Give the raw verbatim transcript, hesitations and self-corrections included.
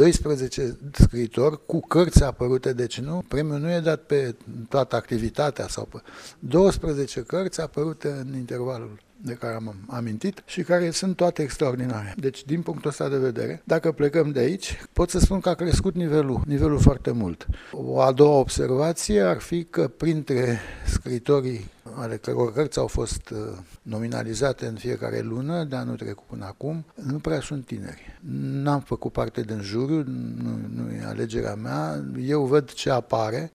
doisprezece scriitori cu cărți apărute, deci nu, premiul nu e dat pe toată activitatea sau pe douăsprezece cărți apărute în intervalul de care am amintit și care sunt toate extraordinare. Deci, din punctul ăsta de vedere, dacă plecăm de aici, pot să spun că a crescut nivelul, nivelul foarte mult. O a doua observație ar fi că printre scriitorii ale căror cărți au fost nominalizate în fiecare lună de anul trecut până acum, nu prea sunt tineri. N-am făcut parte din juriu, nu, nu e alegerea mea, eu văd ce apare